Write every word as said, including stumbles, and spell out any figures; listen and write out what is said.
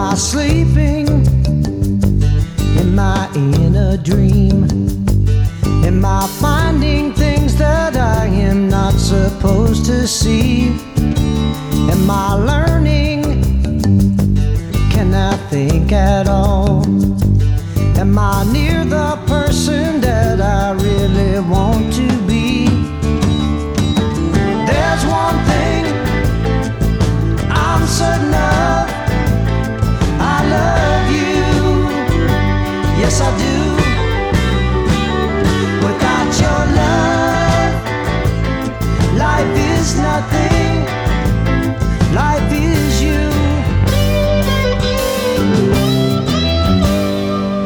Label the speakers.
Speaker 1: I sleeping in my inner dream? Am I finding things that I am not supposed to see? Am I learning? Can I think at all? Am I near the person that I really want to be? There's one thing I'm certain of: I love you. Yes, I do.